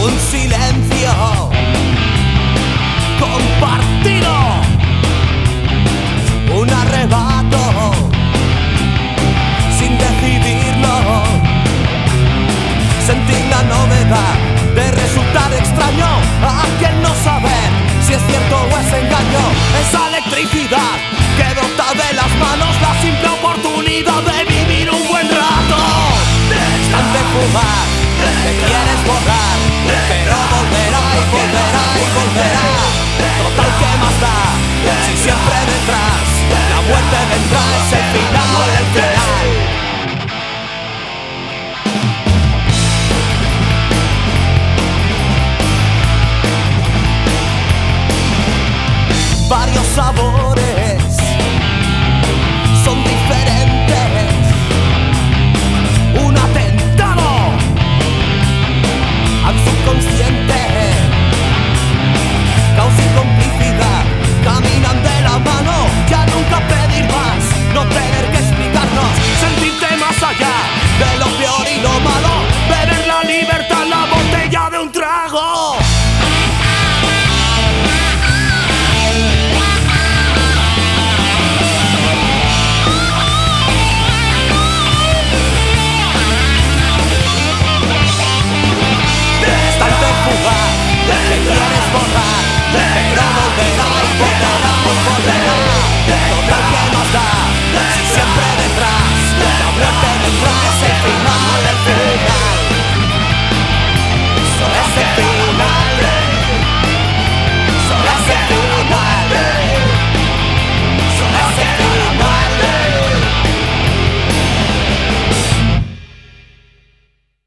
Un silencio compartido, un arrebato sin decidirlo. Sentí la novedad de resultar extraño a aquel no saber si es cierto o es engaño. Esa electricidad que dota de las manos la simple oportunidad de vivir un buen rato. Tan de fumar, te quieres borrar, pero volverá y volverá y volverá. Total, ¿qué más da? Si siempre detrás la muerte vendrá, es el final, el final. Varios sabores son diferentes. Un atentado al subconsciente.